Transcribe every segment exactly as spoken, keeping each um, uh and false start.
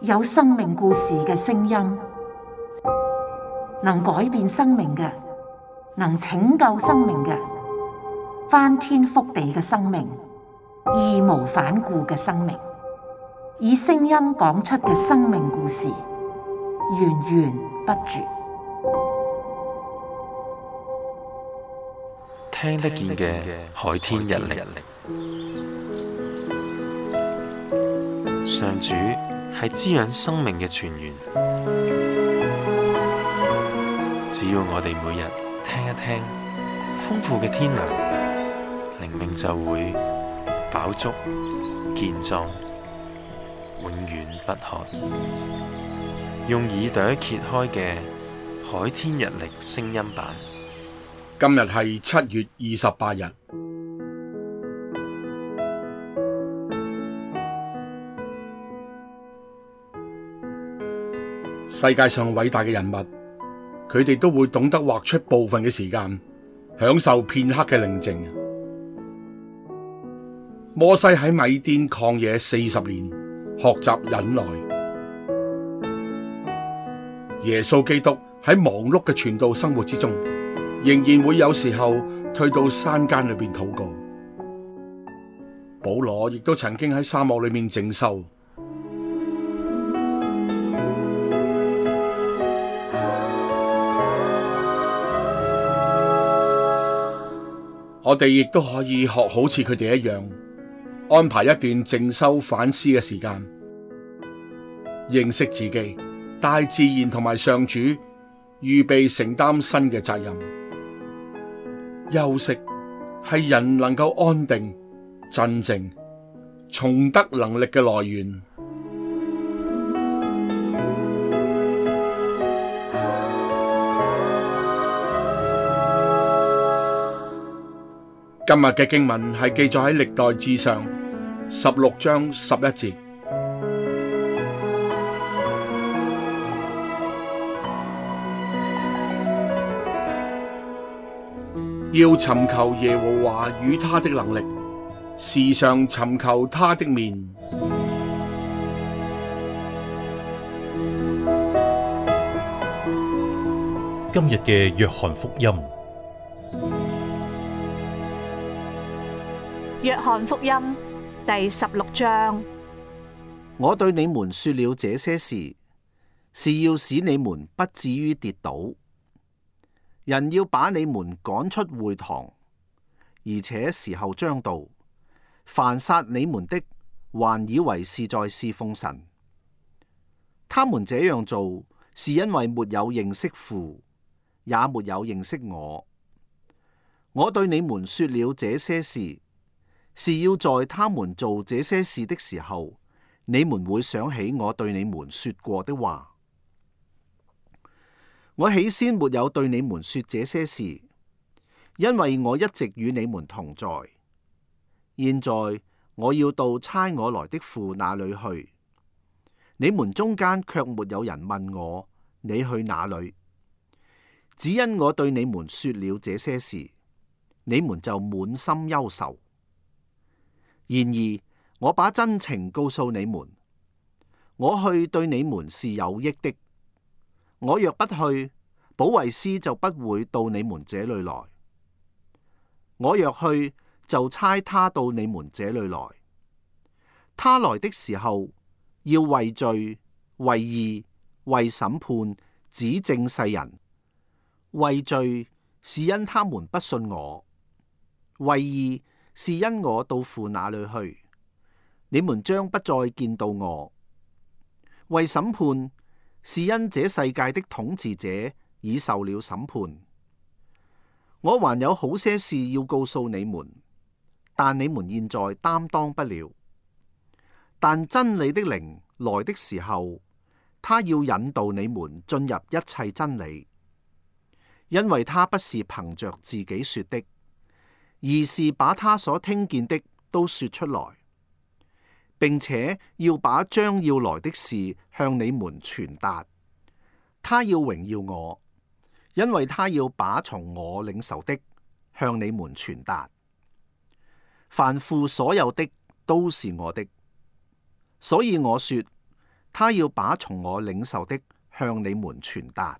有生命故事嘅聲音，能改變生命嘅，能拯救生命嘅，翻天覆地嘅生命，義無反顧嘅生命，以聲音講出嘅生命故事，源源不絕。 聽得見嘅海天日曆，上主係滋養生命嘅泉源。只要我哋每日聽一聽，豐富嘅天糧，靈命就會飽足健壯，永遠不渴。用耳朵揭開嘅海天日曆聲音版。 今日係七月二十八日。世界上偉大嘅人物，佢哋都會懂得劃出部分嘅時間，享受片刻嘅寧靜。摩西喺米甸曠野四十年，學習忍耐。耶穌基督喺忙碌嘅傳道生活之中，仍然會有時候退到山間裏邊禱告。保羅亦都曾經喺沙漠裏面靜修。我哋亦都可以學好似佢哋一樣，安排一段靜修反思嘅時間，認識自己，大自然同埋上主，預備承擔新嘅責任。休息係人能夠安定、鎮靜、重得能力嘅來源。今日嘅經文係記載喺歷代志上十六章十一節，要尋求耶和華與他的能力，時常尋求他的面。 今日嘅約翰福音， 約翰福音第十六章。 我對你們說了這些事，是要使你們不至於跌倒。人要把你們趕出會堂，而且時候將到，凡殺你們的，還以為是在侍奉神。他們這樣做，是因為沒有認識父，也沒有認識我。我對你們說了這些事，是要在他們做這些事的時候，你們會想起我對你們說過的話。我起先沒有對你們說這些事，因為我一直與你們同在。現在我要到差我來的父那裏去，你們中間卻沒有人問我，你去哪裏？只因我對你們說了這些事，你們就滿心憂愁。然而我把真情告訴你們，我去對你們是有益的。我若不去，保惠師就不會到你們這裏來；我若去，就差他到你們這裏來。他來的時候，要為罪、為義、為審判，指證世人。為罪是因他們不信我；為義是因我到父那裏去，你們將不再見到我；為審判是因這世界的統治者已受了審判。我還有好些事要告訴你們，但你們現在擔當不了。但真理的靈來的時候，他要引導你們進入一切真理，因為他不是憑着自己說的，而是把他所聽見的都說出來，並且要把將要來的事向你們傳達。他要榮耀我，因為他要把從我領受的向你們傳達。凡父所有的都是我的，所以我說， 他要把從我領受的向你們傳達。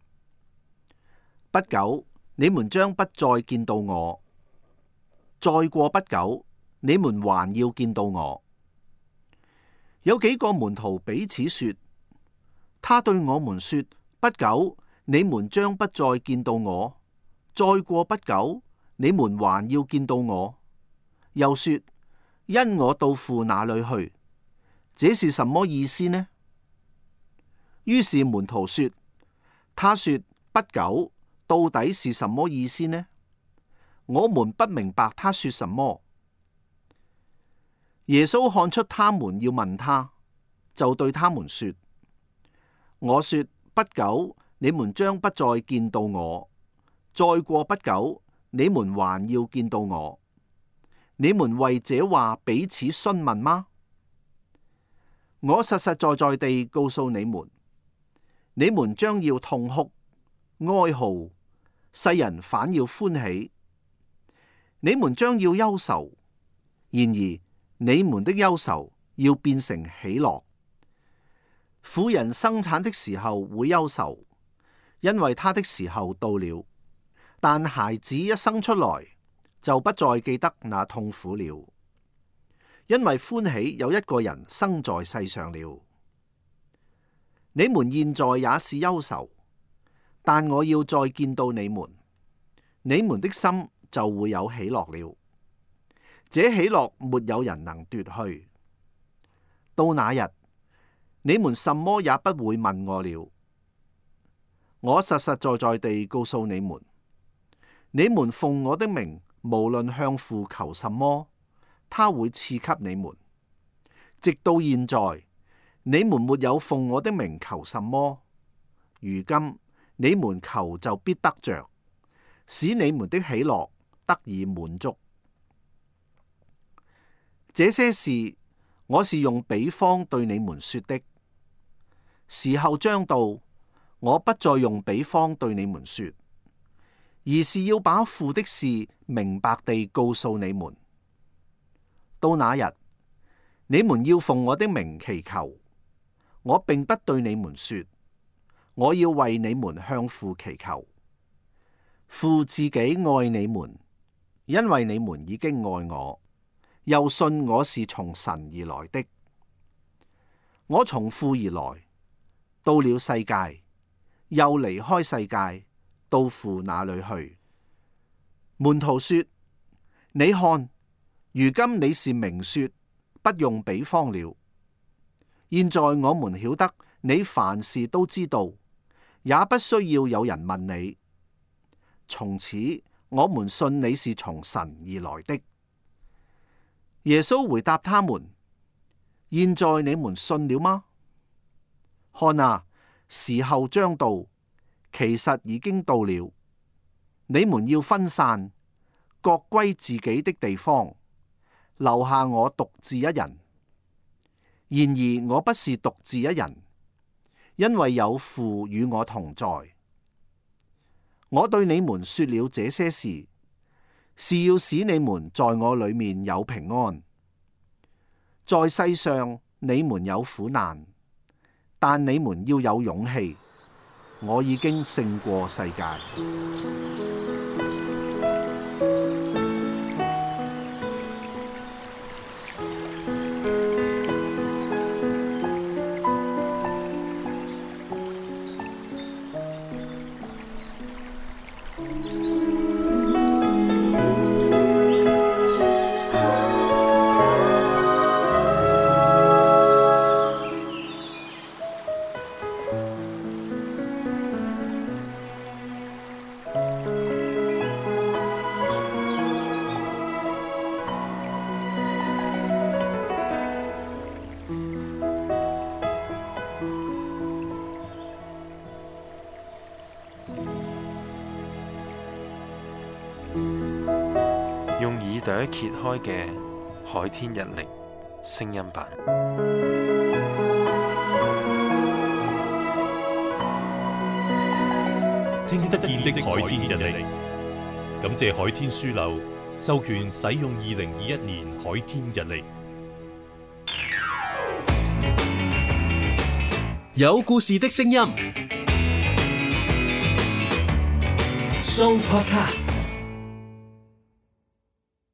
不久，你們將不再見到我；再過不久，你們還要見到我。有幾個門徒彼此說：他對我們說，不久，你們將不再見到我；再過不久，你們還要見到我。又說：因我到父那裏去。這是什麼意思呢？於是門徒說：他說不久，到底是什麼意思呢？我們不明白他說什麼。耶穌看出他們要問他，就對他們說：我說不久，你們將不再見到我；再過不久，你們還要見到我。你們為這話彼此詢問嗎？我實實在在地告訴你們，你們將要痛哭、哀號，世人反要歡喜。你們將要憂愁，然而你們的憂愁要變成喜樂。婦人生產的時候會憂愁，因為她的時候到了；但孩子一生出來，就不再記得那痛苦了。因為歡喜有一個人生在世上了。你們現在也是憂愁，但我要再見到你們，你們的心就會有喜樂了。這喜樂沒有人能奪去。到那日，你們什麼也不會問我了。我實實在在地告訴你們，你們奉我的名，無論向父求什麼，他會賜給你們。直到現在，你們沒有奉我的名求什麼，如今你們求就必得着，使你們的喜樂得以滿足。這些事我是用比方對你們說的。時候將到，我不再用比方對你們說，而是要把父的事明白地告訴你們。到那日，你們要奉我的名祈求，我並不對你們說，我要為你們向父祈求。父自己愛你們，因為你們已經愛我，又信我是從神而來的。我從父而來，到了世界，又離開世界，到父那裏去。門徒說：你看，如今你是明說，不用比方了。現在我們曉得你凡事都知道，也不需要有人問你。從此我們信你是從神而來的。耶穌回答他們：現在你們信了嗎？看啊，時候將到，其實已經到了。你們要分散，各歸自己的地方，留下我獨自一人。然而我不是獨自一人，因為有父與我同在。我對你們說了這些事，是要使你們在我裏面有平安。在世上你們有苦難，但你們要有勇氣，我已經勝過世界。 用耳朵揭開嘅海天日曆聲音版， 聽得見的海天日曆，感謝海天書樓授權使用二零二一年海天日曆。 有故事的聲音 Show Podcast。